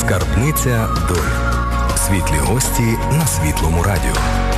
Скарбниця доль. Світлі гості на Світлому радіо.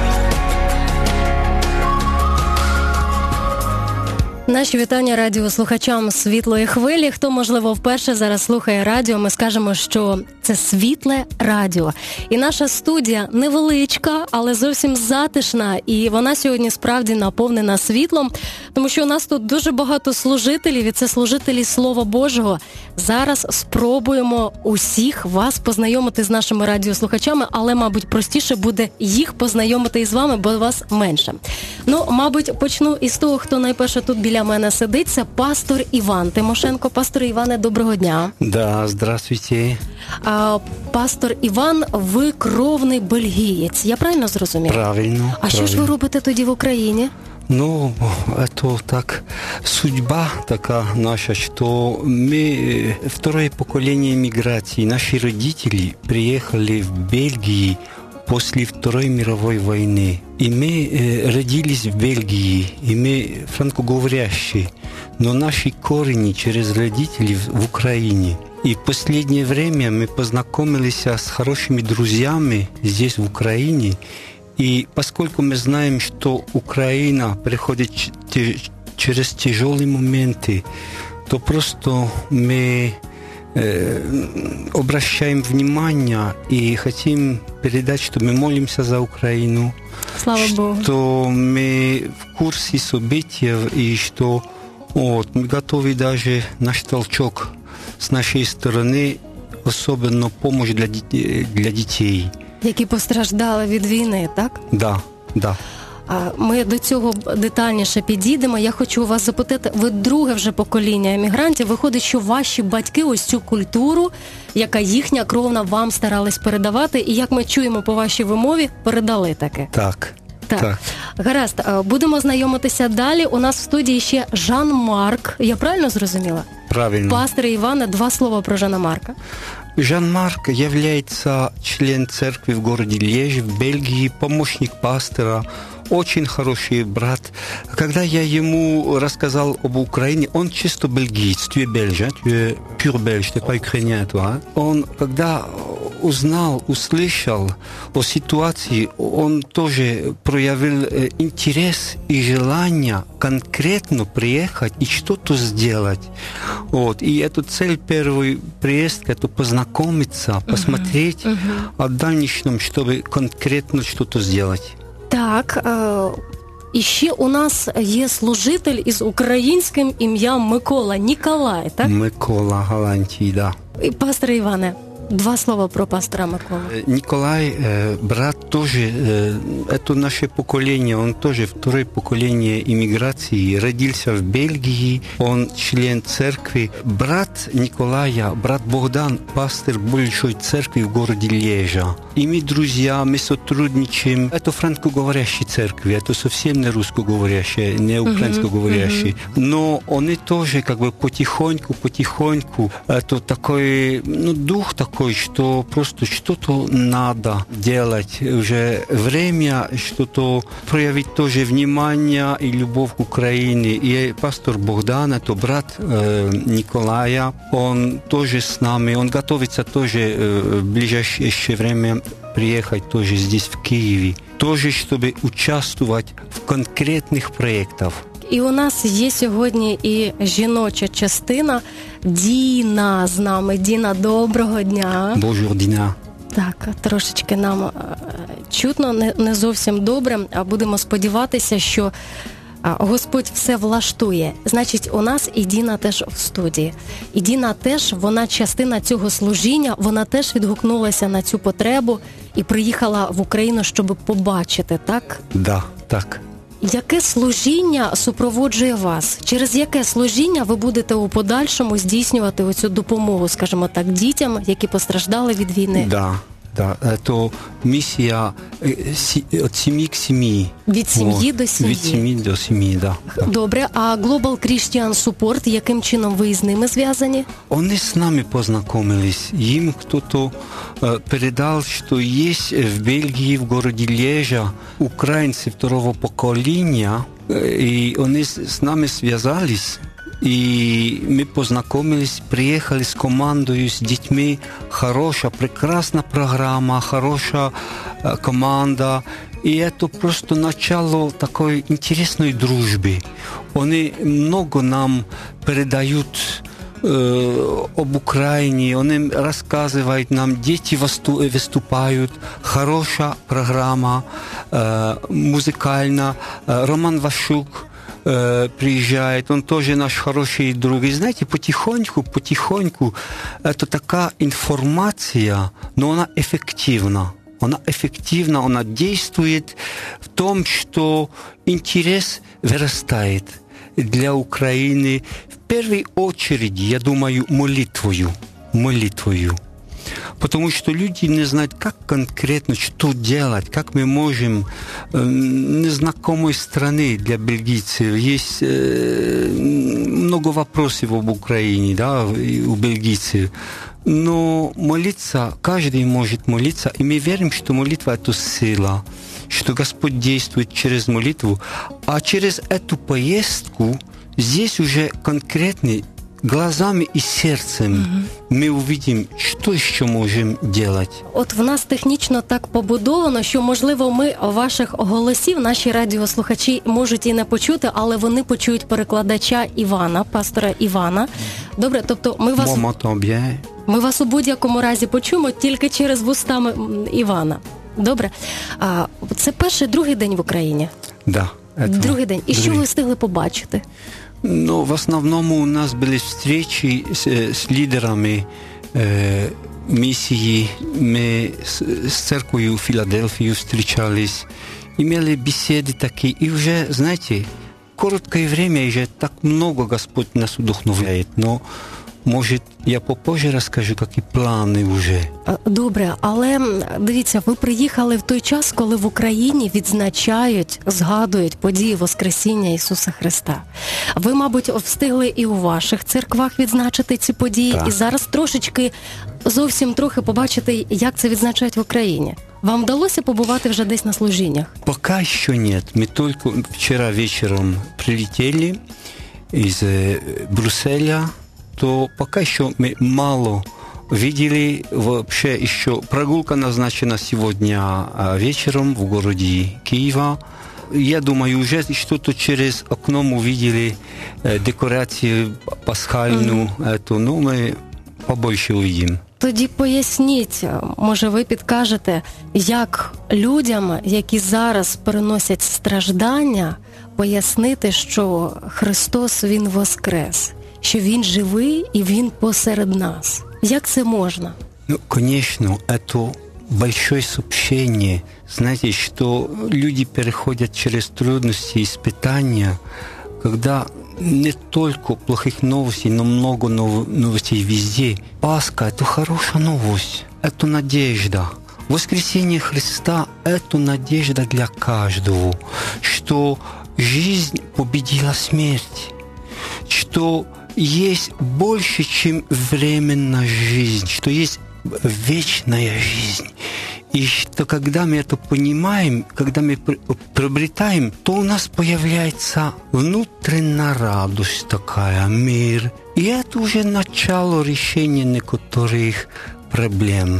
Наші вітання радіослухачам Світлої хвилі. Хто, можливо, вперше зараз слухає радіо, ми скажемо, що це Світле радіо. І наша студія невеличка, але зовсім затишна. І вона сьогодні справді наповнена світлом, тому що у нас тут дуже багато служителів, і це служителі Слова Божого. Зараз спробуємо усіх вас познайомити з нашими радіослухачами, але, мабуть, простіше буде їх познайомити із вами, бо вас менше. Ну, мабуть, почну із того, хто найперше тут біля мене сидить, це пастор Іван Тимошенко. Пастор Іване, доброго дня. Да, здравствуйте. Пастор Іван, ви кровний бельгієць, я правильно зрозумів? Правильно. Що ж ви робите тоді в Україні? Ну, это так, судьба такая наша, что мы второе поколение миграции. Наши родители приехали в Бельгию после Второй мировой войны. И мы родились в Бельгии, и мы франкоговорящие. Но наши корни через родителей в Украине. И в последнее время мы познакомились с хорошими друзьями здесь, в Украине. И поскольку мы знаем, что Украина проходит через тяжелые моменты, то просто мы обращаем внимание и хотим передать, что мы молимся за Украину. Слава Богу. Что мы в курсе событий и что мы готовы даже наш толчок с нашей стороны, особенно помощь для детей. Які постраждали від війни, так? Да. Ми до цього детальніше підійдемо. Я хочу у вас запитати, ви друге вже покоління емігрантів. Виходить, що ваші батьки ось цю культуру, яка їхня кровна, вам старались передавати, і, як ми чуємо по вашій вимові, передали таке. Так. Гаразд, будемо знайомитися далі. У нас в студії ще Жан-Марк. Я правильно зрозуміла? Правильно. Пастор Івана, 2 слова про Жана-Марка. Жан-Марк является член церкви в городе Льеж, в Бельгии, помощник пастора, очень хороший брат. Когда я ему рассказал об Украине, он чисто бельгиец, tu es belge, tu es pur belge, tu n'es pas ukrainien, toi. Он, когда услышал о ситуации, он тоже проявил интерес и желание конкретно приехать и что-то сделать. И эту цель первый приезд, это познакомиться, посмотреть, а в дальнейшем, чтобы конкретно что-то сделать. Так, і ще у нас є служитель із українським ім'ям Микола, Ніколай, так? Микола Галантій, да. Пастор Іване, 2 слова про пастора Миколу. Николай, брат тоже, это наше поколение, он тоже второе поколение иммиграции, родился в Бельгии, он член церкви. Брат Николая, брат Богдан, пастор большой церкви в городе Льежа. И мы друзья, мы сотрудничаем. Это франкоговорящие церкви, это совсем не русскоговорящие, не украинскоговорящие. Но они тоже как бы потихоньку, это такой, дух такой, что просто что-то надо делать. Уже время что-то проявить тоже внимание и любовь к Украине. И пастор Богдан, это брат Николая, он тоже с нами, он готовится тоже в ближайшее время приехать тоже здесь, в Киеве, тоже, чтобы участвовать в конкретных проектах. І у нас є сьогодні і жіноча частина. Діна з нами. Діна, доброго дня. Bonjour, Діна. Так, трошечки нам чутно, не зовсім добре, а будемо сподіватися, що Господь все влаштує. Значить, у нас і Діна теж в студії. І Діна теж, вона частина цього служіння, вона теж відгукнулася на цю потребу і приїхала в Україну, щоб побачити, так? Да, так. Яке служіння супроводжує вас? Через яке служіння ви будете у подальшому здійснювати оцю допомогу, скажімо так, дітям, які постраждали від війни? Да. Это миссия от семьи к семье. Від сім'ї до сім'ї. Від сім'ї до сім'ї, да. Добре, а Global Christian Support, яким чином ви з ними зв'язані? Они с нами познакомились. Им кто-то передал, что есть в Бельгии, в городе Льежа, украинцы второго поколения, и они с нами связались. И мы познакомились, приехали с командой, с детьми. Хорошая, прекрасная программа, хорошая команда. И это просто начало такой интересной дружбы. Они много нам передают об Украине, они рассказывают нам, дети выступают, хорошая программа, музыкальная. Роман Ващук приезжает, он тоже наш хороший друг. И знаете, потихоньку, это такая информация, но она эффективна. Она действует в том, что интерес вырастает для Украины. В первую очередь, я думаю, молитвою. Потому что люди не знают, как конкретно, что делать, как мы можем незнакомой страны для бельгийцев. Есть много вопросов об Украине, да, у бельгийцев. Но молиться, каждый может молиться, и мы верим, что молитва – это сила, что Господь действует через молитву, а через эту поездку здесь уже конкретно глазами і серцем ми увидим, що ще можемо робити. От в нас технічно так побудовано, що, можливо, ми ваших голосів, наші радіослухачі можуть і не почути, але вони почують перекладача Івана, пастора Івана. Добре, тобто ми вас у будь-якому разі почуємо тільки через вустами Івана. Добре. Це перший, другий день в Україні? Да. Другий день. І що ви встигли побачити? Ну, в основном у нас были встречи с лидерами миссии. Мы с церковью Филадельфии встречались, имели беседы такие. И уже, знаете, короткое время уже так много Господь нас вдохновляет. Но, может, я попозже розкажу, які плани вже. Добре, але дивіться, ви приїхали в той час, коли в Україні відзначають, згадують події Воскресіння Ісуса Христа. Ви, мабуть, встигли і у ваших церквах відзначити ці події, так. І зараз зовсім трохи побачити, як це відзначають в Україні. Вам вдалося побувати вже десь на служіннях? Пока еще нет. Мы только вчера вечером прилетели из Брюсселя, то пока еще мы мало видели. Вообще еще прогулка назначена сегодня вечером в городе Киева. Я думаю, уже что-то через окно мы увидели декорацию пасхальную. Ну, мы побольше увидим. Тоді поясніть, може ви підкажете, як людям, які зараз переносять страждання, пояснити, що Христос, Він воскрес, що Він живий і Він посеред нас. Як це можна? Ну, конечно, это большое сообщение. Знаете, что люди переходят через трудности и испытания, когда не только плохих новостей, но много новостей везде. Пасха – это хорошая новость, это надежда. Воскресение Христа – это надежда для каждого, что жизнь победила смерть, что есть больше, чем временная жизнь, что есть вечная жизнь. И что когда мы это понимаем, когда мы приобретаем, то у нас появляется внутренняя радость такая, мир. И это уже начало решения некоторых проблем.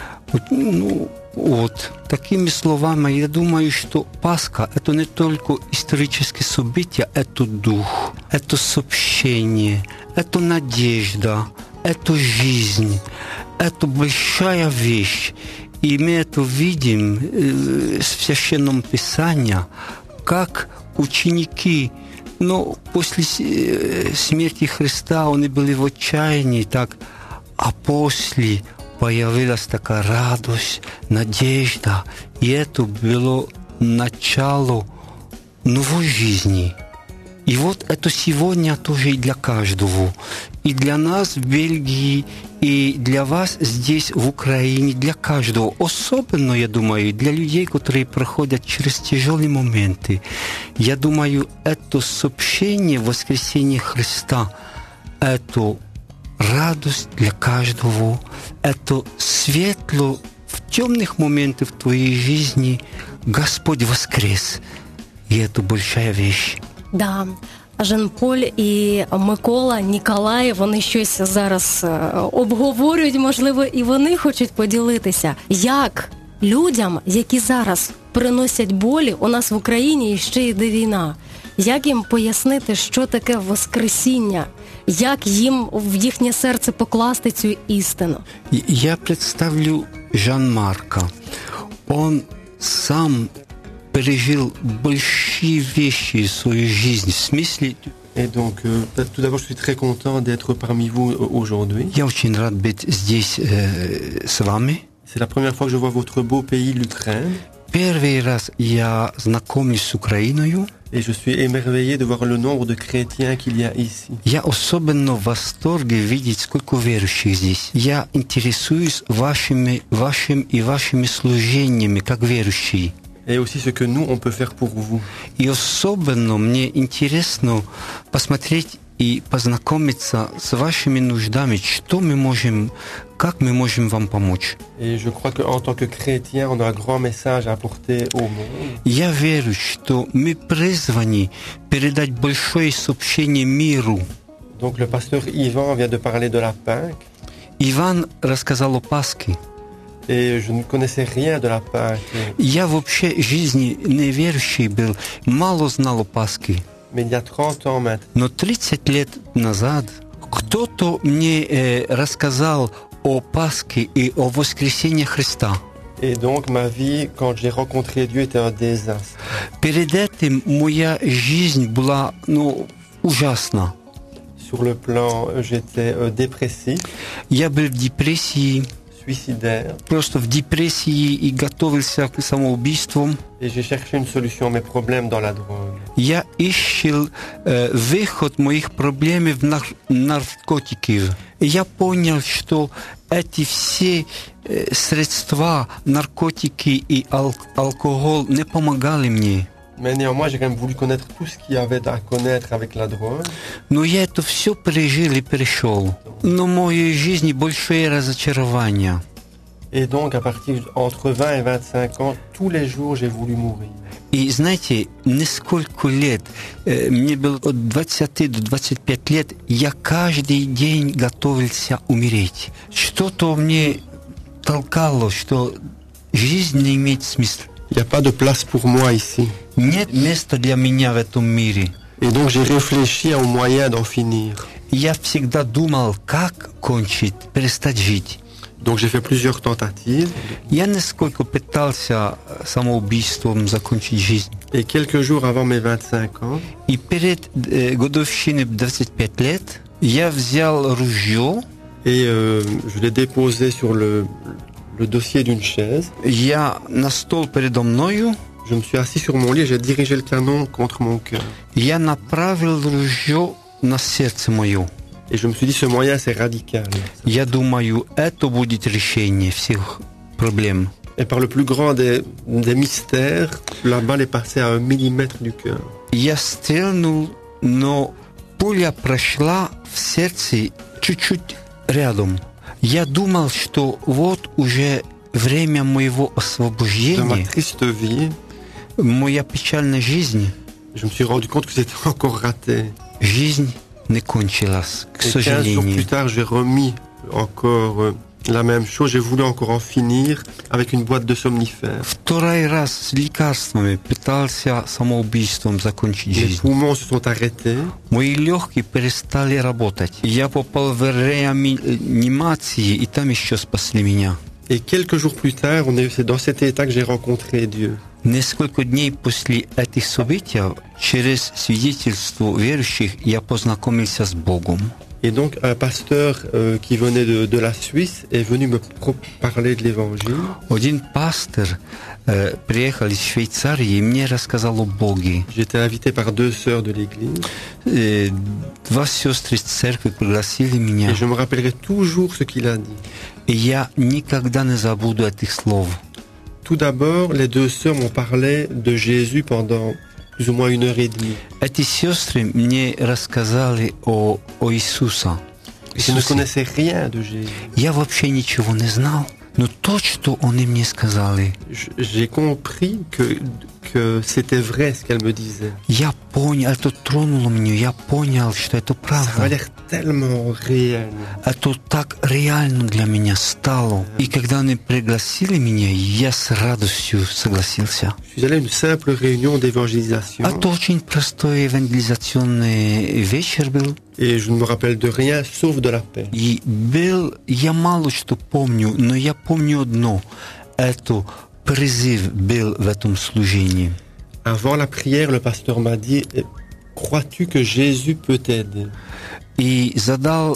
Такими словами, я думаю, что Пасха – это не только историческое событие, это дух, это сообщение, это надежда, это жизнь, это большая вещь. И мы это видим в Священном Писании, как ученики, после смерти Христа они были в отчаянии, а после появилась такая радость, надежда, и это было начало новой жизни. И вот это сегодня тоже и для каждого. И для нас в Бельгии, и для вас здесь, в Украине, для каждого. Особенно, я думаю, для людей, которые проходят через тяжелые моменты. Я думаю, это сообщение воскресения Христа, это радость для каждого, это светло в темных моментах в твоей жизни. Господь воскрес, и это большая вещь. Да, Жан-Поль і Микола, Ніколай, вони щось зараз обговорюють, можливо, і вони хочуть поділитися. Як людям, які зараз приносять болі, у нас в Україні і ще йде війна, як їм пояснити, що таке Воскресіння? Як їм в їхнє серце покласти цю істину? Я представлю Жан-Марка. Он сам пережил большие вещи в своей жизни. В смысле... Et donc, tout d'abord, je suis très content d'être parmi vous aujourd'hui. Я очень рад быть здесь с вами. C'est la première fois que je vois votre beau pays, l'Ukraine. Первый раз я знакомлюсь с Украиной. Et je suis émerveillé de voir le nombre de chrétiens qu'il y a ici. Я особенно в восторге видеть, сколько верующих здесь. Я интересуюсь вашим и вашими служениями, как верующие. Et aussi ce que nous, on peut faire pour vous. И особенно мне интересно посмотреть и познакомиться с вашими нуждами, что мы можем, как мы можем вам помочь. Et je crois qu'en tant que chrétien, on a un grand message à apporter au monde. Я верю, что мы призваны передать большое сообщение миру. Donc le pasteur Ivan vient de parler de la Pâque. Иван рассказал о Пасхе. Et je ne connaissais rien de la Pâque. Я вообще в жизни неверующий был, мало знал о Пасхе. Mais il y a 30 ans maintenant, Но 30 лет назад кто-то мне рассказал о Пасхе и о воскресении Христа. et donc ma vie, quand j'ai rencontré Dieu, était un désastre. Перед этим моя жизнь была, ужасна. Sur le plan, j'étais dépressif, Я был в депрессии, suicidaire, просто в депрессии и готовился к самоубийству. et j'ai cherché une solution à mes problèmes dans la drogue. Я ищел выход моих проблем в наркотики. И я понял, что эти все средства, наркотики и алкоголь не помогали мне. Mais néanmoins, j'ai quand même voulu connaître tout ce qu'il y avait à connaître avec la drogue. Но я это все пережил и перешел. Но в моей жизни большое разочарование. Et donc, à partir entre 20 et 25 ans, tous les jours, j'ai voulu mourir. И знаете, несколько лет, мне было от 20 до 25 лет, я каждый день готовился умереть. Что-то мне толкало, что жизнь не имеет смысла. Il n'y a pas de place pour moi ici. Нет места для меня в этом мире. Et donc, j'ai réfléchi aux moyens d'en finir. Я всегда думал, как кончить, перестать жить. Donc, j'ai fait plusieurs tentatives. Я несколько пытался самоубийством закончить жизнь. Et quelques jours avant mes 25 ans, И перед годовщиной 25 лет я взял ружье, et je l'ai déposé sur le dossier d'une chaise. я на стол передо мною, Je me suis assis sur mon lit et j'ai dirigé le canon contre mon cœur. я направил ружье на сердце мое. Et je me suis dit, ce moyen, c'est radical. Я думаю, это будет решение всех проблем. Et par le plus grand des mystères, la balle est passée à 1 millimètre du cœur. Я стрельнул, но пуля прошла в сердце чуть-чуть рядом. Я думал, что вот уже время моего De ma освобождения, triste vie, моя печальная жизнь, je me suis rendu compte que c'était encore raté. жизнь не кончилась, к Et 15 jours plus сожалению. tard, j'ai remis encore la même chose. J'ai voulu encore en finir avec une boîte de somnifères. Второй раз с лекарствами пытался самоубийством закончить Les жизнь. poumons se sont arrêtés. Мои легкие перестали работать. Я попал в реанимацию, и там еще спасли меня. Et quelques jours plus tard, c'est dans cet état que j'ai rencontré Dieu. Несколько дней после этих событий, через свидетельство верующих, я познакомился с Богом. Et donc, un pasteur qui venait de la Suisse est venu me parler de l'évangile. Один пастор приехал из Швейцарии и мне рассказал о Боге. J'étais invité par 2 sœurs de l'église. Два сестры из церкви пригласили меня. Et je me rappellerai toujours ce qu'il a dit. И я никогда не забуду этих слов. Tout d'abord, les 2 sœurs m'ont parlé de Jésus pendant plus ou moins 1h30. Эти сестры мне рассказали о Иисусе. Je ne connaissais rien de Jésus. Я вообще ничего не знал, но то, что они мне сказали, J'ai compris que que c'était vrai ce qu'elle me disait. Я понял, это тронуло меня, я понял, что это Ça avait правда. l'air tellement réel. Это так реально для меня стало. И когда они пригласили меня, я с радостью согласился. Je suis allé à une simple réunion d'évangélisation Это очень простой евангелизационный вечер был. et je ne me rappelle de rien sauf de l'appel. И был, я мало что помню, но я помню одно. Это призыв был в этом служении. Avant la prière, le pasteur m'a dit « Crois-tu que Jésus peut t'aider ?» И задал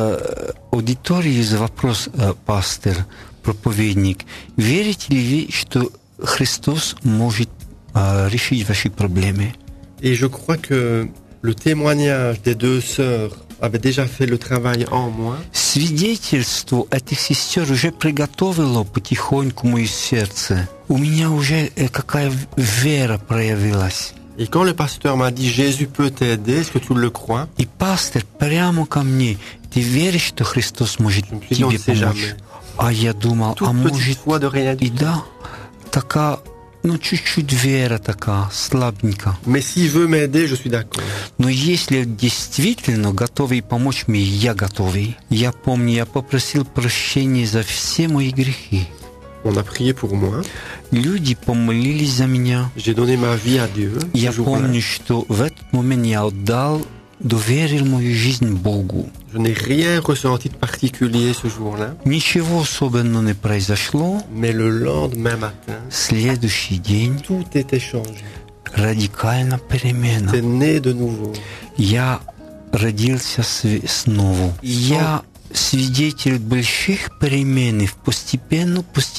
аудитории вопрос пастор, проповедник. Верите ли вы, что Христос может решить ваши проблемы? Et je crois que le témoignage des deux sœurs avait déjà fait le travail en moi. Свидетельство этих сестер уже приготовило потихоньку мое сердце. У меня уже какая вера проявилась. Et quand le pasteur m'a dit « Jésus peut t'aider, est-ce que tu le crois ?» И пастор прямо ко мне: ты веришь, что Христос может Je me suis dit, on тебе ne sait помочь? jamais. А я думал, Toute а petite может foi de rien и du tout. да, така, ну чуть-чуть вера такая, слабенько. Mais s'il veut m'aider, je suis d'accord. Но если действительно готовый помочь мне, я готовый. Я помню, я попросил прощения за все мои грехи. On a prié pour moi. Люди помолились за меня. J'ai donné ma vie à Dieu. Я ce jour-là. помню, что в этот момент я отдал, доверил мою жизнь Богу. Je n'ai rien ressenti de particulier ce jour-là. Ничего особенного не произошло. Mais le lendemain matin, Следующий день tout était changé. радикально перемена. C'est né de nouveau. Я родился снова. Я свидетель больших перемен постепенно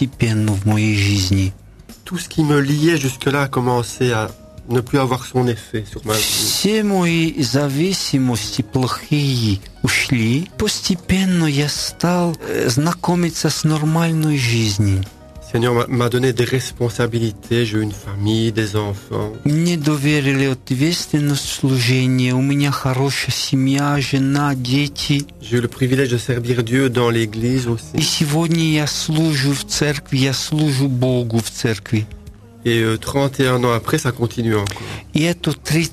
в моей жизни. Tout ce qui me liait jusque-là a commencé à ne plus avoir son effet sur ma vie. Все мои зависимости плохие ушли. Постепенно я стал знакомиться с нормальной жизнью. Seigneur m'a donné des responsabilités, j'ai eu une famille, des enfants. Мне доверили ответственность служения. У меня хорошая семья, жена, дети. J'ai eu le privilège de servir Dieu dans l'église И aussi. сегодня я служу в церкви, я служу Богу в церкви. Et 31 ans après, ça continue encore. И это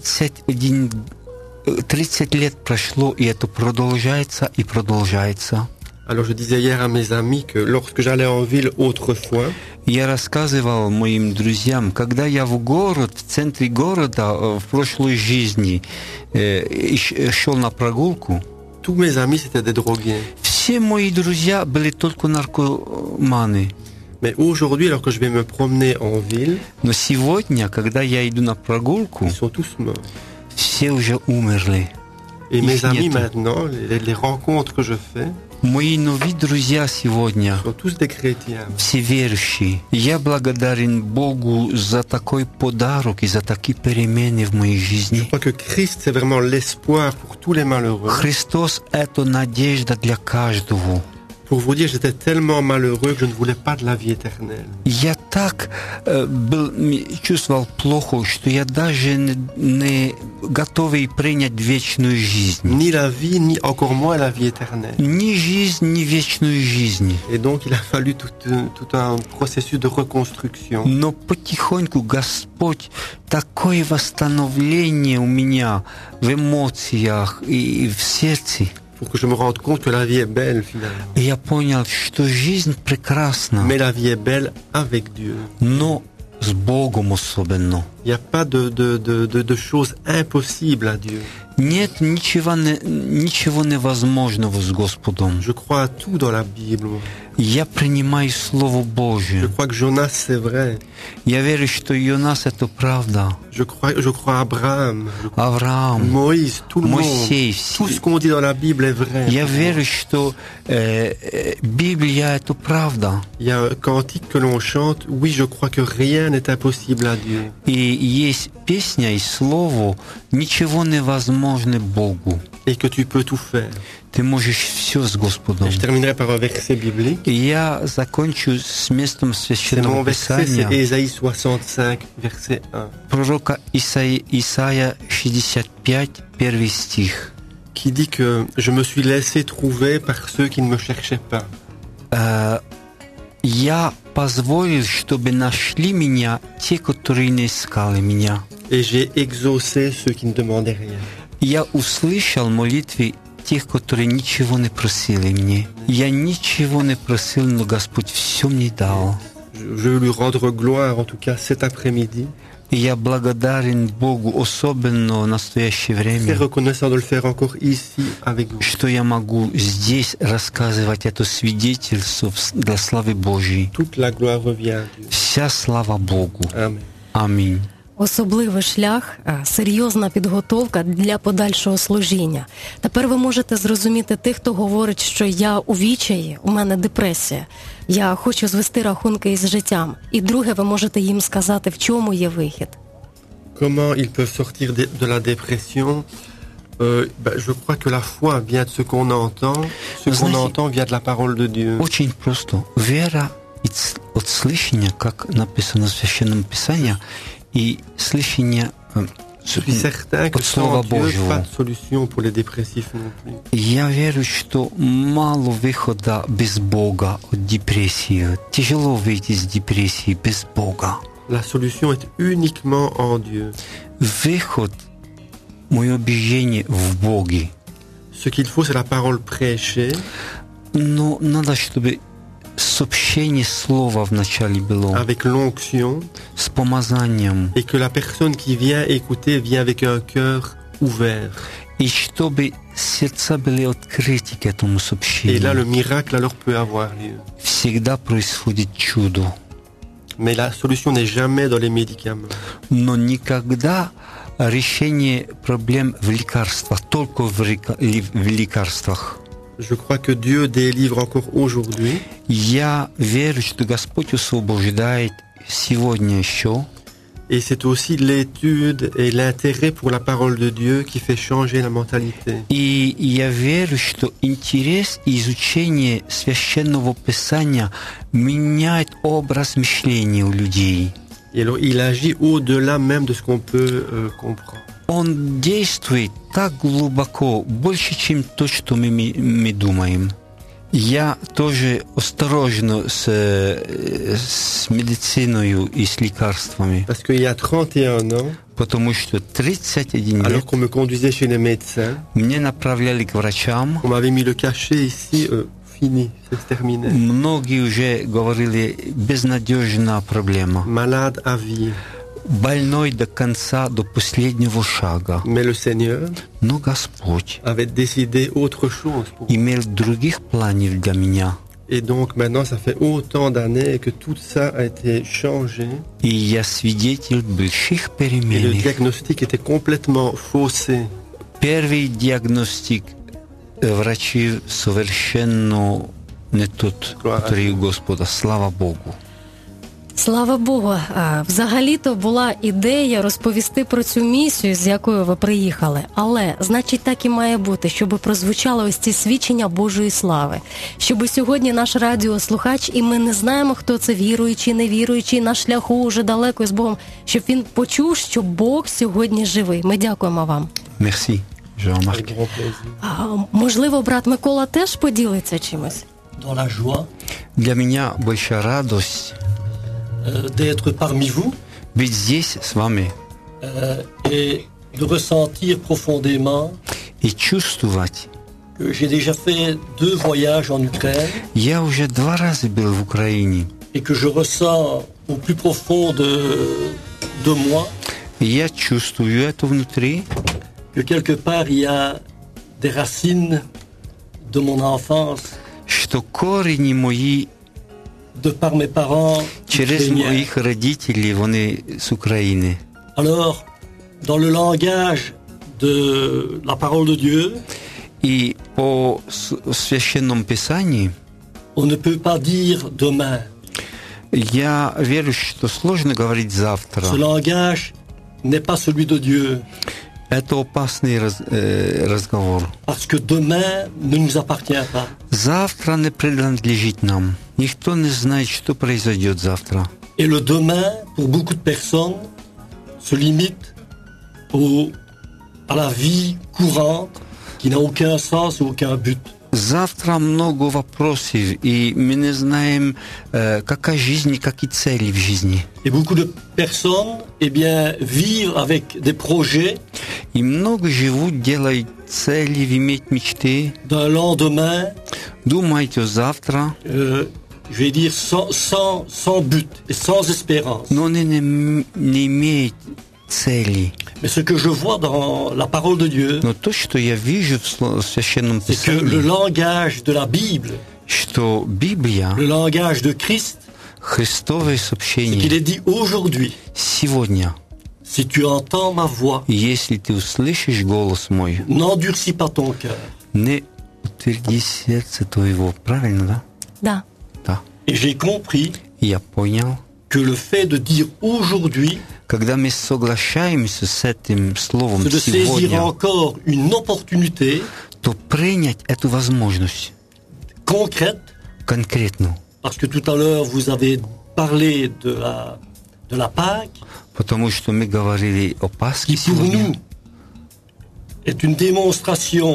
30 лет прошло, и это продолжается и продолжается. Alors je disais hier à mes amis que lorsque j'allais en ville autrefois, Я рассказывал моим друзьям, когда я в город, в центре города, в прошлой жизни шел на прогулку, tous mes amis c'était des drogués. все мои друзья были только наркоманы. Mais aujourd'hui, alors que je vais me promener en ville, Но сегодня, когда я иду на прогулку, ils sont tous morts. все уже умерли. Et mes Их amis нету. maintenant, les rencontres que je fais, Мои новые друзья сегодня sont tous des chrétiens. все верующие. Я благодарен Богу за такой подарок и за такие перемены в моей Je жизни. crois que Christ, c'est vraiment l'espoir pour tous les malheureux. Христос — это надежда для каждого. Pour vous dire, j'étais tellement malheureux que je ne voulais pas de la vie éternelle. Я так чувствовал плохо, что я даже не готовый принять вечную жизнь. Ni la vie, ni encore moins la vie éternelle. Ни жизнь, ни вечную жизнь. Et donc, il a fallu tout un processus de reconstruction. Но потихоньку Господь такое восстановление у меня в эмоциях и в сердце. Pour que je me rende compte que la vie est belle finalement. И я понял, что жизнь прекрасна, Mais la vie est belle avec Dieu. но с Богом особенно. Il n'y a pas de choses impossibles à Dieu. Нет ничего невозможного с Господом. Je crois à tout dans la Bible. Я принимаю Слово Je Божие. crois que Jonas, c'est vrai. Я верю, что Йонас — это правда. Je crois à Abraham, Авраам, Moïse, tout le Моисей. monde. Tout ce qu'on dit dans la Bible est vrai. Я верю, что Библия — это правда. Il y a un cantique que l'on chante. Oui, je crois que rien n'est impossible à Dieu. И есть песня и слово «Ничего невозможно Богу». Et que tu peux tout faire. Ты можешь все с Господом. Et je terminerai par un verset biblique. И я закончу с местом C'est Священного mon verset, c'est Писания. Ésaïe 65, verset 1. Пророка Исаия 65, первый стих. Qui dit que je me suis laissé trouver par ceux qui ne me cherchaient pas. Я позволил, чтобы нашли меня те, которые не искали меня. Et j'ai exaucé ceux qui ne demandaient rien. Я услышал молитвы тех, которые ничего не просили мне. Я ничего не просил, но Господь все мне дал. Je veux lui rendre gloire, en tout cas cet après-midi. И я благодарен Богу, особенно в настоящее Très время, reconnaissant de le faire encore ici avec vous. что я могу здесь рассказывать это свидетельство для славы Божьей. Toute la gloire revient à Dieu. Вся слава Богу. Amen. – Аминь. особливий шлях, серйозна підготовка для подальшого служіння. Тепер ви можете зрозуміти тих, хто говорить, що я у відчаї, у мене депресія, я хочу звести рахунки із життям. І друге, ви можете їм сказати, в чому є вихід. Comment ils peuvent sortir de la dépression? Je crois que la foi vient de ce qu'on entend. Ce qu'on entend vient de la parole de Dieu. Очень просто. Вера от слышания, как написано в Священном Писании, и слышание Je suis certain que от Слова sans Dieu, Божьего. pas de solution pour les dépressifs non plus. Я верю, что мало выхода без Бога от депрессии. Тяжело выйти из депрессии без Бога. La solution est uniquement en Dieu. Выход, мое убеждение, в Боге. Ce qu'il faut, c'est la parole prêchée Но надо, чтобы сообщение слова вначале было avec l'onction с помазанием. et que la personne qui vient écouter vient avec un cœur ouvert. И чтобы сердца были открыты к этому Et là, сообщению. le miracle alors peut avoir lieu. Всегда происходит чудо. Mais la solution n'est jamais dans les médicaments. Но никогда решение проблем в лекарствах, только в лекарствах. Je crois que Dieu délivre encore aujourd'hui. Я верю, что Господь освобождает сегодня еще. Et c'est aussi l'étude et l'intérêt pour la parole de Dieu qui fait changer la mentalité. И я верю, что интерес и изучение Священного Писания меняет образ мышления у людей. Et alors, il agit au-delà même de ce qu'on peut comprendre. Он действует так глубоко, больше, чем то, что мы думаем. Я тоже осторожно с медициной и с лекарствами, Parce qu'il y a 31 ans, потому что 31 alors лет qu'on me conduisait chez les médecins, мне направляли к врачам. on m'avait mis le cachet ici, fini, c'est terminé. Многие уже говорили, безнадежная проблема. Malade à vie. Больной до конца, до последнего шага. Mais le Seigneur Но Господь avait décidé autre chose pour moi. имел других планов для меня. Et donc maintenant, ça fait autant d'années que tout ça a été changé. И я свидетель больших Et le перемен. diagnostic était complètement faussé. Первый диагностик врачи совершенно не тот, который у Господа. Слава Богу. Слава Богу! Взагалі-то була ідея розповісти про цю місію, з якою ви приїхали. Але, значить, так і має бути, щоб прозвучало ось ці свідчення Божої слави. Щоб сьогодні наш радіослухач, і ми не знаємо, хто це, віруючий, невіруючий, на шляху уже далеко з Богом, щоб він почув, що Бог сьогодні живий. Ми дякуємо вам. Merci, Jean-Marc. Avec grand plaisir. Можливо, брат Микола теж поділиться чимось? Dans la joie Для меня большая радость d'être parmi vous быть здесь с вами et de ressentir profondément и чувствовать. que j'ai déjà fait 2 voyages en Ukraine Я уже 2 раза был в Украине. et que je ressens au plus profond de moi И я чувствую это внутри, que quelque part il y a des racines de mon enfance что корени мои de par mes parents через ukrainiens. моих родителей, вони з України. Alors, dans le langage de la parole de Dieu, І по священному писанні on ne peut pas dire demain. я вірю, що сложно говорити Ce завтра. langage n'est pas celui de Dieu, Это опасный разговор. parce que demain ne nous appartient pas. Завтра не принадлежит нам. Никто не знает, что произойдет завтра. Et le demain, pour beaucoup de personnes, se limite à la vie courante qui n'a aucun sens ou aucun but. Завтра много вопросов, и мы не знаем, какая жизнь, какие цели в жизни. Et beaucoup de personnes, eh bien, vivent avec des projets И много живут, делают цели, имеют мечты, d'un lendemain, думают о завтра, je vais dire sans but et sans espérance. но они не имеют цели. Mais ce que je vois dans la parole de Dieu, Но то, что я вижу в Священном c'est que le Писании, langage de la Bible, что Библия, le langage de Christ, Христовое c'est qu'il сообщение est dit aujourd'hui, сегодня, si tu entends ma voix, если ты услышишь голос мой, n'endurcis pas ton cœur. не утверди сердце твоего. Правильно, да? Да. Да. Et j'ai compris И я понял, que le fait de dire aujourd'hui, когда мы соглашаемся с этим словом c'est de saisir сегодня, encore une opportunité то принять эту возможность concrète, конкретную. parce que tout à l'heure vous avez parlé de la Pâque, Потому что мы говорили о Пасхе qui pour сегодня. nous est une démonstration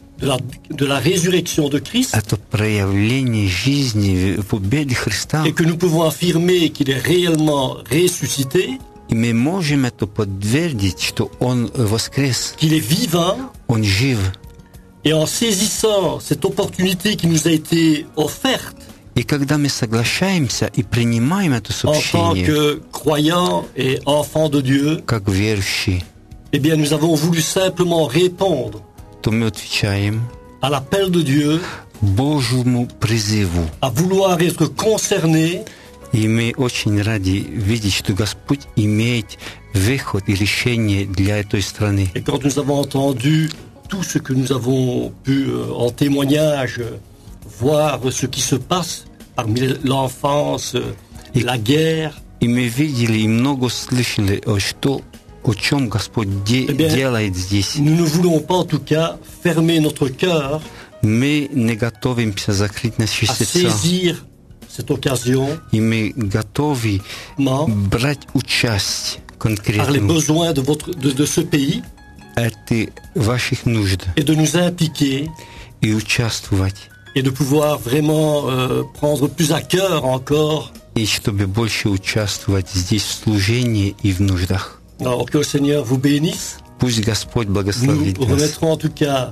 de la résurrection de Christ, Это проявление жизни, победы Христа. et que nous pouvons affirmer qu'il est réellement ressuscité, И мы можем это подтвердить, что Он воскрес, qu'il est vivant, Он жив. et en saisissant cette opportunité qui nous a été offerte И когда мы соглашаемся и принимаем это en tant сообщение, que croyants et enfants de Dieu, как верующие, eh bien nous avons voulu simplement répondre то мы отвечаем à l'appel de Dieu, Божьему призыву. à vouloir être concernés И мы очень рады видеть, что Господь имеет выход и решение для этой страны. Et quand nous avons entendu tout ce que nous avons pu en témoignage voir ce qui se passe parmi l'enfance, la guerre, И мы видели и много слышали, о чем Господь делает здесь. nous ne voulons pas en tout cas fermer notre cœur Мы не готовимся закрыть наши à сердца. saisir cette occasion И мы готовы par брать участие les конкретно besoins de ce pays это ваших нужд et de nous impliquer и участвовать. et de pouvoir vraiment prendre plus à cœur encore. И чтобы больше участвовать здесь в служении и в нуждах. Alors que le Seigneur vous bénisse. Пусть Господь Nous благословит нас. remettrons en tout cas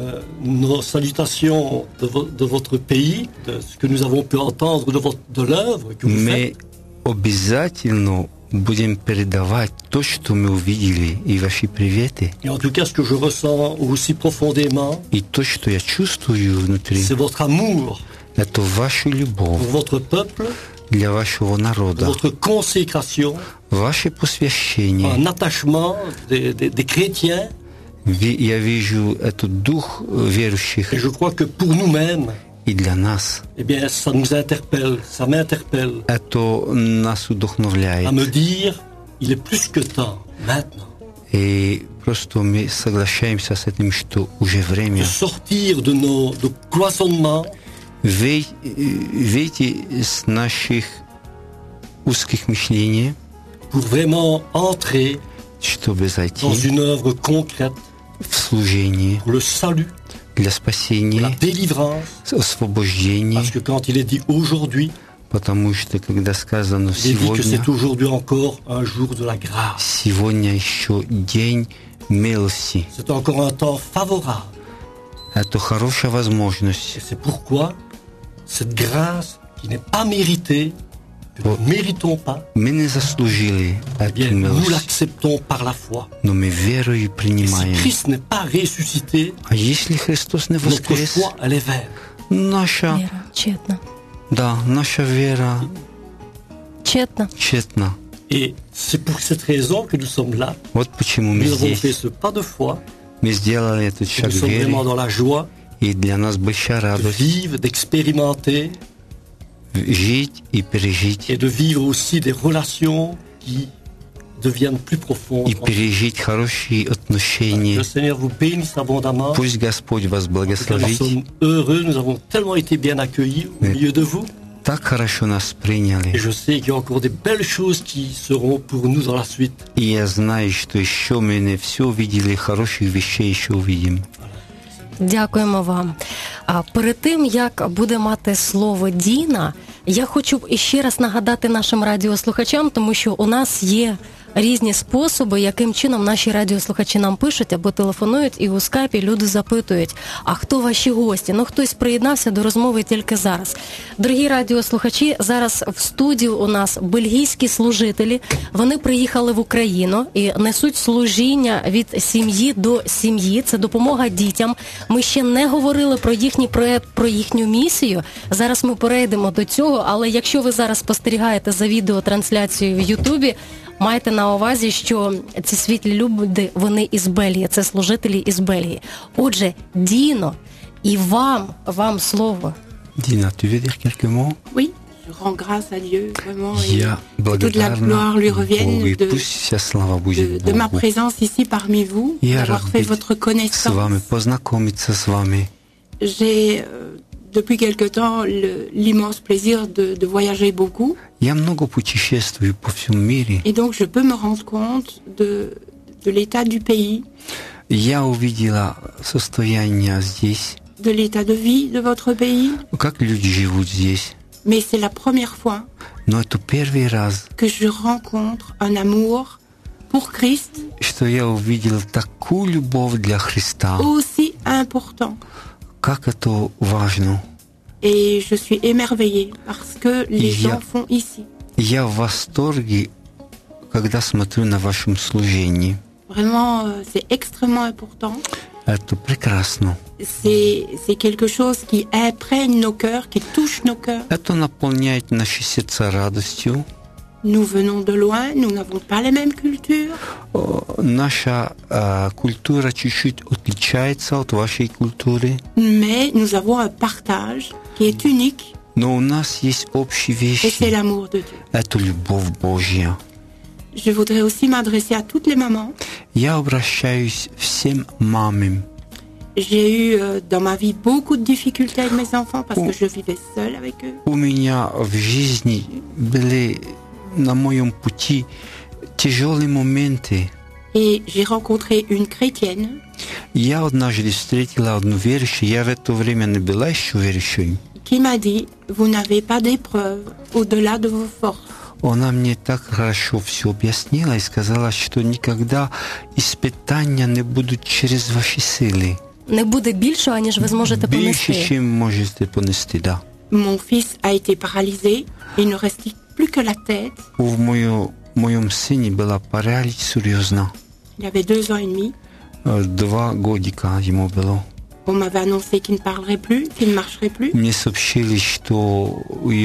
nos salutations de votre pays, de ce que nous avons pu entendre de l'œuvre que vous Мы faites. обязательно будем передавать то, что мы увидели, и ваши приветы, Et en tout cas, ce que je ressens aussi profondément, и то, что я чувствую внутри, c'est votre amour это ваша pour любовь votre peuple, для вашего народа, votre consécration, ваше посвящение. un attachement des chrétiens. Я вижу этот дух верующих Et je crois que pour nous-mêmes, и для нас. eh bien, ça nous interpelle, ça m'interpelle Это нас вдохновляет. à me dire, il est plus que temps, maintenant, И просто мы соглашаемся с этим, что уже de время sortir de nos cloisonnements, выйти с наших узких мышлений, pour vraiment entrer чтобы зайти dans une œuvre concrète в служение pour le salut, для la спасения, délivrance. освобождения, Parce que quand il est dit aujourd'hui, потому что когда сказано il est dit que сегодня, c'est aujourd'hui encore un jour de la grâce. сегодня еще день милости. C'est encore un temps favorable. Это хорошая Et возможность. c'est pourquoi cette grâce qui n'est pas méritée, que nous ne méritons pas, Мы не заслужили eh эту bien, nous милость, l'acceptons par la foi. но мы верою Et si принимаем. Christ n'est pas ressuscité, А если Христос не notre воскрес, foi, elle est vaine. наша, Віра тщетна. да, наша вера Тщетна. тщетна. Et c'est pour cette raison que nous sommes là. Вот почему мы Nous avons fait здесь. ce pas de foi. Мы сделали этот Et шаг nous sommes vraiment веры, dans la joie и для нас большая de радость vivre, d'expérimenter жить и пережить, et de vivre aussi des relations qui deviennent plus profondes. и пережить хорошие Que отношения. le Seigneur vous bénisse abondamment. Пусть Господь вас En tout cas, nous благословит. sommes heureux, nous avons tellement été bien accueillis au Oui. milieu de vous. Так хорошо нас Et приняли. je sais qu'il y a encore des belles choses qui seront pour nous dans la suite. И я знаю, что еще мы не все увидели, хороших вещей еще увидим. Дякуємо вам. А перед тим, як буде мати слово Діна, я хочу іще раз нагадати нашим радіослухачам, тому що у нас є різні способи, яким чином наші радіослухачі нам пишуть або телефонують, і у скайпі люди запитують, а хто ваші гості? Ну, хтось приєднався до розмови тільки зараз. Дорогі радіослухачі, зараз в студію у нас бельгійські служителі. Вони приїхали в Україну і несуть служіння від сім'ї до сім'ї. Це допомога дітям. Ми ще не говорили про їхній проект, про їхню місію. Зараз ми перейдемо до цього, але якщо ви зараз спостерігаєте за відеотрансляцією в Ютубі, майте на увазі, що ці світлі люди, вони із Бельгії, це служителі із Бельгії. Отже, Діно, і вам слово. Dina, tu veux dire quelques mots? Oui, je rends grâce à Dieu, vraiment. Я Toute la gloire lui revienne de ma présence ici parmi vous, d'avoir fait votre connaissance. J'ai depuis quelque temps l'immense plaisir de voyager beaucoup. Я много путешествую по всему мире. Et donc je peux me rendre compte de l'état du pays. Я увидела состояние здесь. De l'état de vie de votre pays. Как люди живут здесь. Mais c'est la première fois Но это первый раз, que je rencontre un amour pour Christ что я увидел такую любовь для Христа. aussi important. Как это важно. Et je suis émerveillée parce que les gens font ici. Я в восторге, когда смотрю на вашем служении. Vraiment, c'est extrêmement important. Это прекрасно. C'est quelque chose qui imprègne nos cœurs, qui touche nos cœurs. Это наполняет наши сердца радостью. Nous venons de loin, nous n'avons pas les mêmes cultures. Наша культура чуть-чуть отличается от вашей культуры. Mais nous avons un partage qui est unique. Но у нас есть общие Et c'est вещи. l'amour de Dieu. Это любовь Божья. Je voudrais aussi m'adresser à toutes les mamans. Я обращаюсь всем мамам. J'ai eu dans ma vie beaucoup de difficultés avec mes enfants parce que je vivais seule avec eux. У меня в жизни были на моем пути тяжелые моменты. Et j'ai rencontré une chrétienne Я однажды встретила одну верующую, я в это время не была еще верующей. qui m'a dit « Vous n'avez pas d'épreuve au-delà de vos forces. Она мне так хорошо все объяснила и сказала, что никогда испытания не будут через ваши силы. Не буде більшого, аніж ви зможете Більше, понести. чим можете понести, да. Mon fils a été paralysé, il ne restait plus que la tête. В моем сыне была паралич серьезно. Il avait 2 ans et demi. 2 годика ему было. On m'avait annoncé qu'il ne parlerait plus, qu'il ne marcherait plus. Мне сообщили, что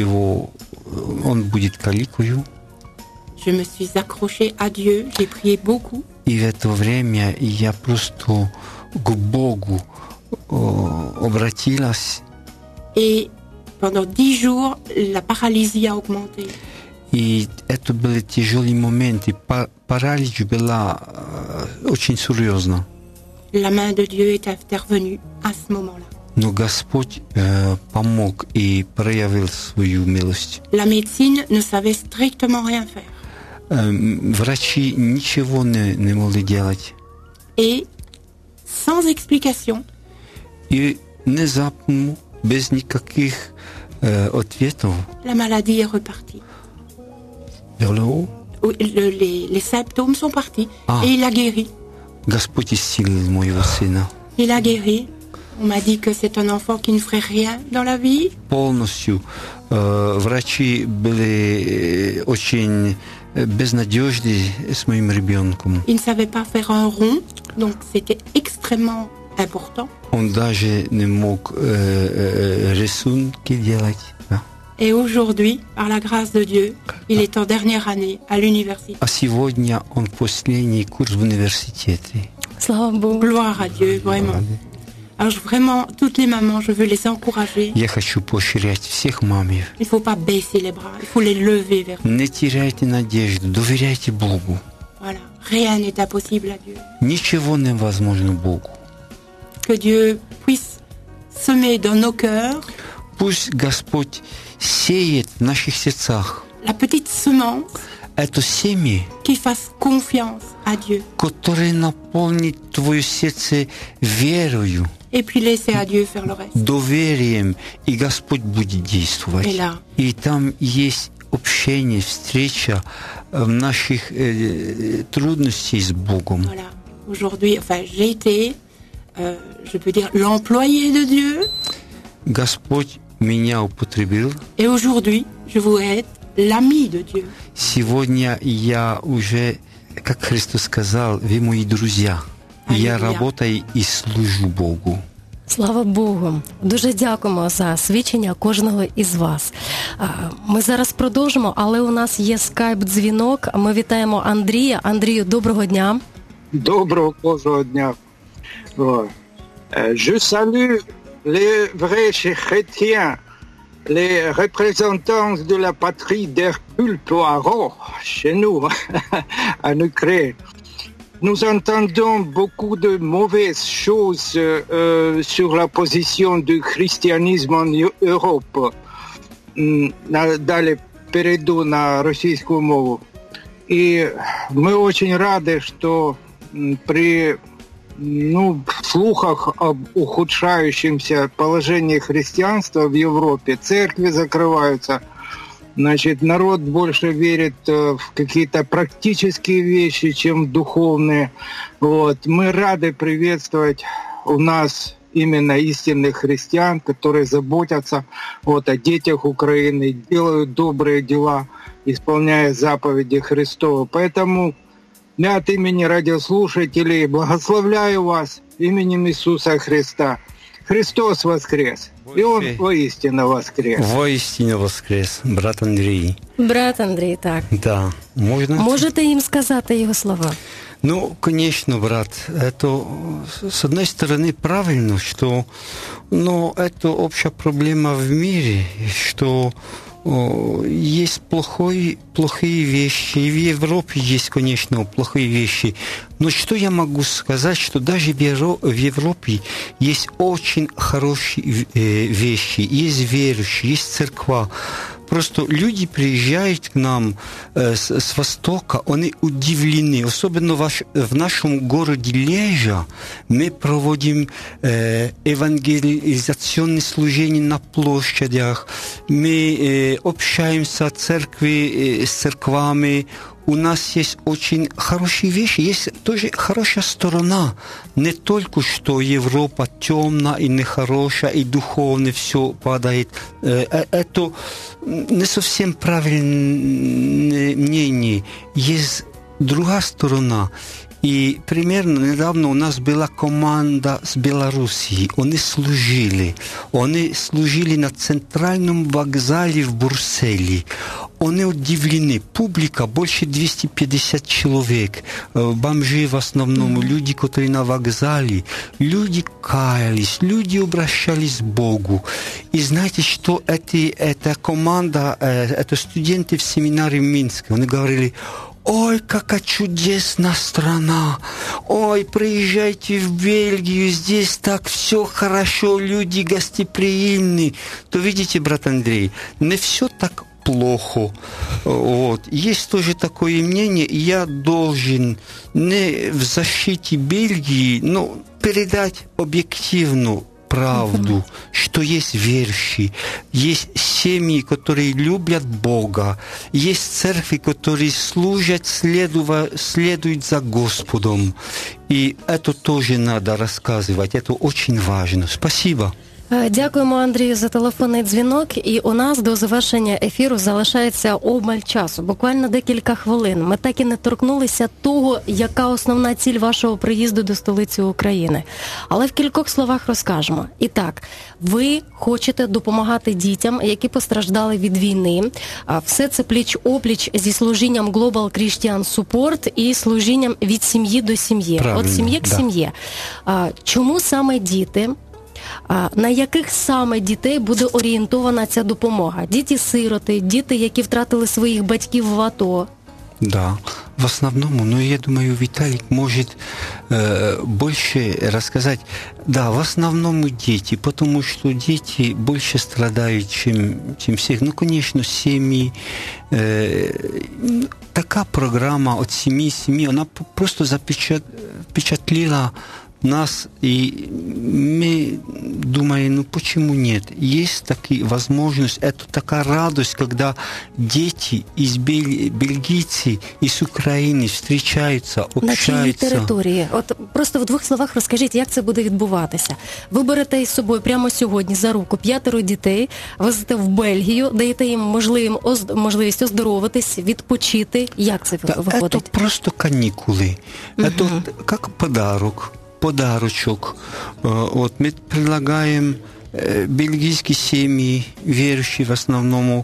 он будет каликою. Je me suis accrochée à Dieu, j'ai prié beaucoup. И в это время я просто к Богу обратилась. Et pendant 10 jours, la paralysie a augmenté. И это были тяжелые моменты. Паралич была очень серьезно. La main de Dieu est intervenue à ce moment-là. Но Господь помог и проявил свою милость. La médecine ne savait strictement rien faire. Врачи ничего не могли делать. Et sans explication, И внезапно, без никаких ответов, la maladie est repartie. vers le haut, Les symptômes sont partis Ah. et il a guéri. Господь исцелил моего сына. Il a guéri. On m'a dit que c'est un enfant qui ne ferait rien dans la vie. Полностью. Врачи были очень безнадежны с моим ребенком. Il ne savait pas faire un rond, donc c'était extrêmement important. Он даже не мог рисунки делать. Да. Et aujourd'hui, par la grâce de Dieu, il est en dernière année à l'université. А сегодня он последний курс в университете. Слава Богу. Gloire à Dieu, vraiment. Alors vraiment, toutes les mamans, je veux les encourager. Я хочу поощрять всех мам. Il ne faut pas baisser les bras, il faut les lever vers Dieu. Не теряйте надежду, доверяйте Богу. Voilà, rien n'est impossible à Dieu. Ничего невозможно Богу. Que Dieu puisse semer dans nos cœurs Пусть Господь сеет в наших сердцах la petite semence это семя, qui fasse confiance à Dieu. которое наполнит твое сердце верою. et puis laisser à Dieu faire le reste. Доверием, и Господь будет действовать. Et là. И там есть общение, встреча в наших трудностях с Богом. Voilà. Aujourd'hui, enfin, j'ai été, je peux dire, l'employé de Dieu. Господь меня употребил. Et aujourd'hui, je voudrais être l'ami de Dieu. Сегодня я уже, как Христос сказал, вы мои друзья. Я работаю и служу Богу. Слава Богу! Дуже дякуємо за свідчення кожного із вас. Ми зараз продовжимо, але у нас є скайп-дзвінок. Ми вітаємо Андрія. Андрію, доброго дня. Доброго дня. Je salue les vrais chrétiens, les représentants de la patrie d'Hercule Poirot, chez nous, en Ukraine. Nous entendons beaucoup de mauvaises choses sur la position du christianisme en Europe, дали перейду на російську мову. И мы очень рады, что при слухах об ухудшающемся положении христианства в Европе церкви закрываются. Значит, народ больше верит в какие-то практические вещи, чем в духовные. Вот. Мы рады приветствовать у нас именно истинных христиан, которые заботятся о детях Украины, делают добрые дела, исполняя заповеди Христова. Поэтому я от имени радиослушателей благословляю вас именем Иисуса Христа. Христос воскрес! И Он воистину воскрес. Воистину воскрес, брат Андрій. Брат Андрій, так. Да. Можете їм сказати його слова? Ну, конечно, брат, это, с одной стороны, правильно, что, это общая проблема в мире, что есть плохие вещи, и в Европе есть, конечно, плохие вещи. Но что я могу сказать, что даже в Европе есть очень хорошие вещи, есть верующие, есть церква. Просто люди приезжают к нам с Востока, они удивлены. Особенно в нашем городе Лежа мы проводим евангелизационные служения на площадях, мы общаемся с церквами. У нас есть очень хорошие вещи, есть тоже хорошая сторона. Не только, что Европа темная и нехорошая, и духовно все падает. Это не совсем правильное мнение. Есть другая сторона. И примерно недавно у нас была команда с Белоруссии. Они служили на центральном вокзале в Брюсселе. Они удивлены. Публика больше 250 человек. Бомжи в основном, люди, которые на вокзале. Люди каялись, люди обращались к Богу. И знаете, что эта команда, это студенты в семинаре в Минске, они говорили: ой, какая чудесная страна! Ой, приезжайте в Бельгию, здесь так все хорошо, люди гостеприимны. То видите, брат Андрей, не все так плохо. Вот. Есть тоже такое мнение, я должен не в защите Бельгии, но передать объективно правду, что есть верующие, есть семьи, которые любят Бога, есть церкви, которые служат, следуют за Господом. И это тоже надо рассказывать, это очень важно. Спасибо. Дякуємо, Андрію, за телефонний дзвінок. І у нас до завершення ефіру залишається обмаль часу, буквально декілька хвилин. Ми так і не торкнулися того, яка основна ціль вашого приїзду до столиці України. Але в кількох словах розкажемо. І так, ви хочете допомагати дітям, які постраждали від війни. Все це пліч-опліч зі служінням Global Christian Support і служінням від сім'ї до сім'ї. Правильно, от сім'ї к сім'ї. Чому саме діти? На яких саме дітей буде орієнтована ця допомога? Діти-сироти, діти, які втратили своїх батьків в АТО? Да, в основном, я думаю, Виталик может больше рассказать. Да, в основном дети, потому что дети больше страдают, чем всех. Ну, конечно, семьи. Такая программа от семьи, она просто запечатлела нас, и мы думаем, ну почему нет? Есть такая возможность, это такая радость, когда дети из бельгийцы, из України встречаются, общаються. На чиїй території? От просто в двох словах розкажіть, як це буде відбуватися. Ви берете із собою прямо сьогодні за руку 5 дітей, везете в Бельгію, даєте їм можливість оздоровитись, відпочити. Як це виходить? Это просто каникулы. Это как подарочек. Вот мы предлагаем бельгийские семьи, верующие в основном,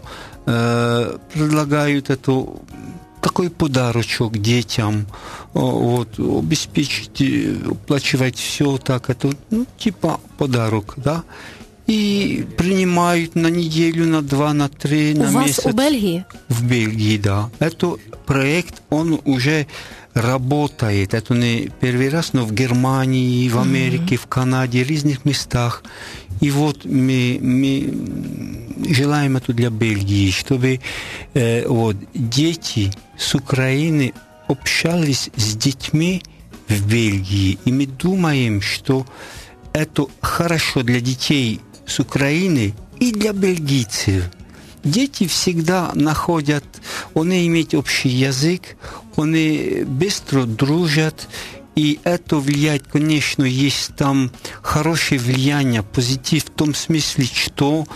предлагают такой подарочек детям, вот, обеспечить, оплачивать все так, это, ну, типа подарок, да, и принимают на неделю, на 2, на 3, на месяц. У вас у Бельгии? В Бельгии, да. Это проект, он уже работает. Это не первый раз, но в Германии, в Америке, в Канаде, в разных местах. И вот мы желаем это для Бельгии, чтобы вот, дети с Украины общались с детьми в Бельгии. И мы думаем, что это хорошо для детей с Украины и для бельгийцев. Дети всегда находят, они имеют общий язык, они быстро дружат, и это влияет, конечно, есть там хорошее влияние, позитив в том смысле, что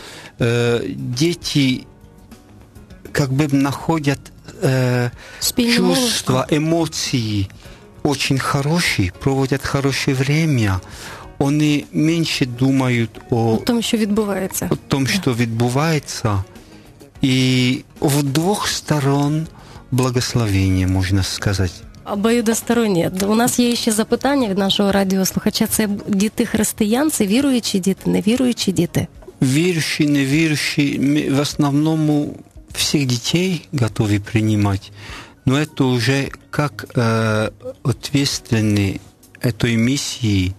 дети как бы находят чувства, эмоции очень хорошие, проводят хорошее время. Вони менше думають о тому, що відбувається. О тому, що відбувається. І в двох сторон благословення, можна сказати. Обоюдостороннє. У нас є ще запитання від нашого радіослухача. Це діти християн, це віруючі діти, невіруючі діти? Віруючі, невіруючі. Мы в основном всех детей готовы принимать. Но это уже как ответственные этой миссии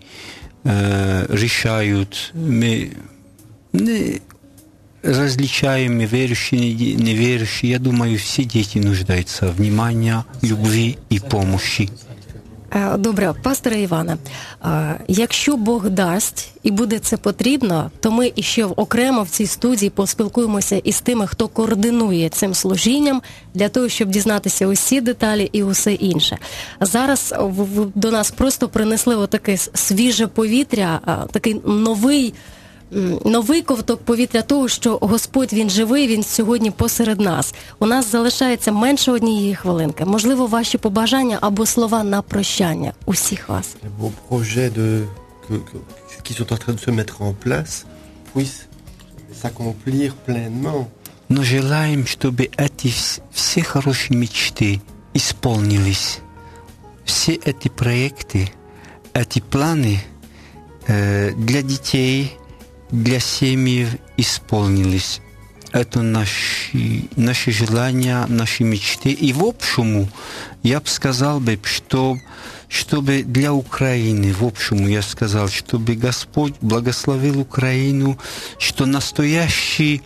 решают. Мы не различаем верующие, неверующие. Я думаю, все дети нуждаются в внимании, любви и помощи. Добре, пасторе Іване, якщо Бог дасть і буде це потрібно, то ми іще окремо в цій студії поспілкуємося із тими, хто координує цим служінням, для того, щоб дізнатися усі деталі і усе інше. Зараз до нас просто принесли отаке свіже повітря, такий новий ковток повітря того, що Господь, Він живий, Він сьогодні посеред нас. У нас залишається менше однієї хвилинки. Можливо, ваші побажання або слова на прощання усіх вас. Vos projets qui sont en train de se mettre en place puissent s'accomplir pleinement. Но желаем, чтобы эти все хорошие мечты исполнились. Все эти проекты, эти планы для детей, для семьи исполнились. Это наши желания, наши мечты. И в общем, я бы сказал, чтобы для Украины, в общем, я сказал, чтобы Господь благословил Украину, что настоящие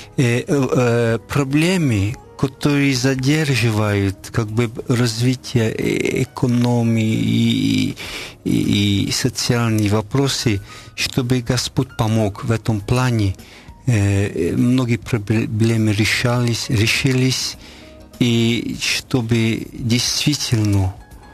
проблемы, которые задерживают как бы развитие экономии и социальные вопросы, чтобы Господь помог в этом плане. Многие проблемы решились, и чтобы действительно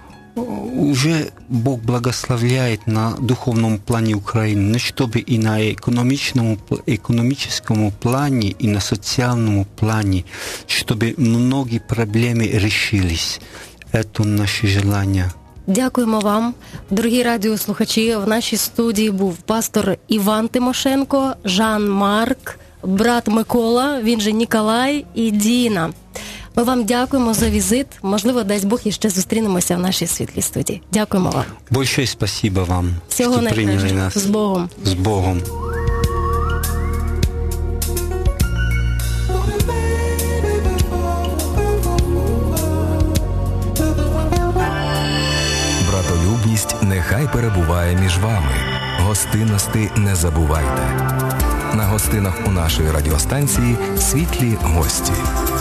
уже Бог благословляет на духовном плане Украины, но чтобы и на экономическом плане, и на социальном плане, чтобы многие проблемы решились. Это наше желание. Дякуємо вам. Дорогі радіослухачі, в нашій студії був пастор Іван Тимошенко, Жан-Марк, брат Микола, він же Ніколай і Діна. Ми вам дякуємо за візит. Можливо, дасть Бог, і ще зустрінемося в нашій світлій студії. Дякуємо вам. Большое спасибо вам, всього що прийняли нас. З Богом. З Богом. Братолюбність нехай перебуває між вами. Гостинності не забувайте. На гостинах у нашої радіостанції світлі гості.